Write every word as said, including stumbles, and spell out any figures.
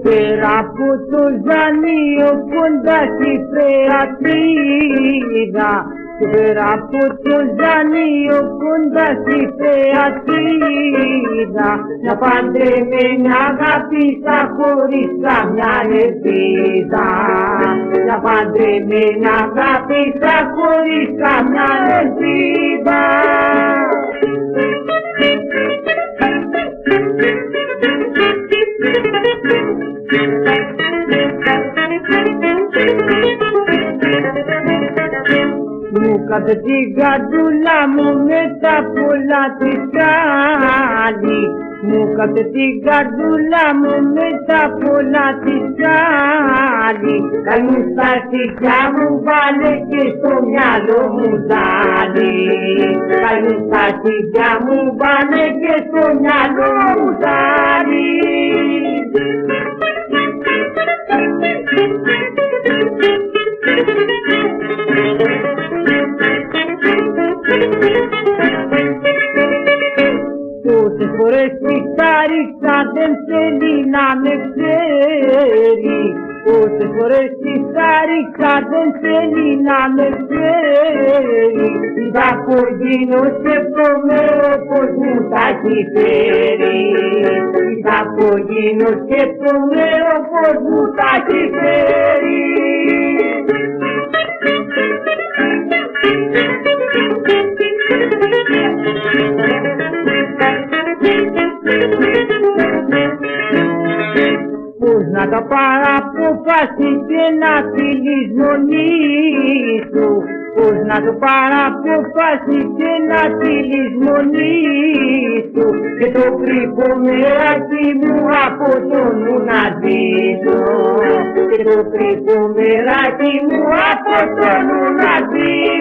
πέρα από το Ζανείο κοντά στη Φρεατίδα, πιο πέρα από το Ζανείο κοντά στη Φρεατίδα, μια παντρεμένη αγάπησα χωρίς καμιά ελπίδα, μια παντρεμένη αγάπησα χωρίς καμιά ελπίδα. Μου κάτε την καρδούλα μου με τα πολλά της άλλη, μου κάτε την καρδούλα μου με τα πολλά της άλλη, καλού στα στοιχιά μου βάλε και στο μυαλό μου ζάλι, καλού στα στοιχιά μου βάλε και στο μυαλό μου ζάλι. Τόσες φορές τα ρίξα δεν θέλει να με ξέρει, τόσες φορές τα ρίξα δεν θέλει να με ξέρει, τι θα πω γίνω σκέφτομαι όπως μου τα έχει φέρει, τι θα πω γίνω σκέφτομαι όπως μου τα έχει φέρει. Πώς να τα παραποφάσει και να τη λησμονήσω, πώς να το παραποφάσει και να τη λησμονήσω, και το κρύβω μεράκι μου από το νου να ζήσω, και το κρύβω μεράκι μου από το νου να ζήσω.